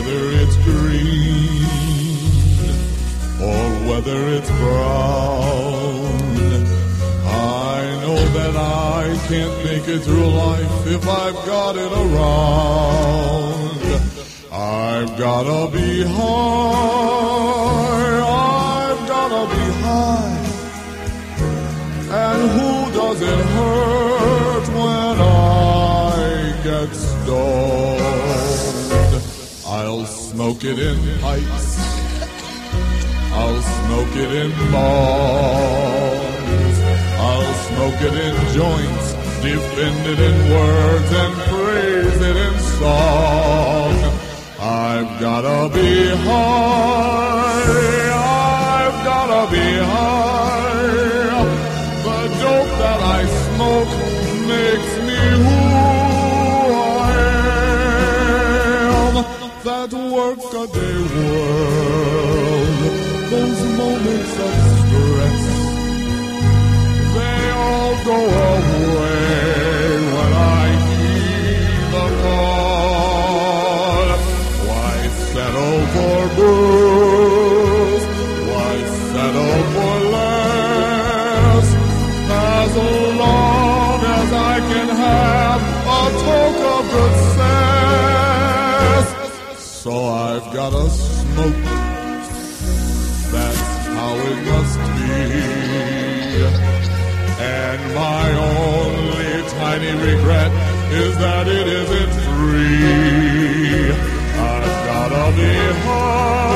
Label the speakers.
Speaker 1: whether it's green or whether it's brown. I know that I can't make it through life if I've got it around. I've gotta be high, I've gotta be high. And who does it hurt when I get stoned? I'll smoke it in pipes, I'll smoke it in bombs, I'll smoke it in joints, defend it in words and praise it in song. I've gotta be high, I've gotta be high. The dope that I smoke makes me who I am. That workaday world, those moments of stress, they all go away when I heed the call. Why settle for booze? Why settle for less? As long as I can have a toke of good sense. So I've gotta smoke, that's how it must be. And my only tiny regret is that it isn't free. I've gotta be high.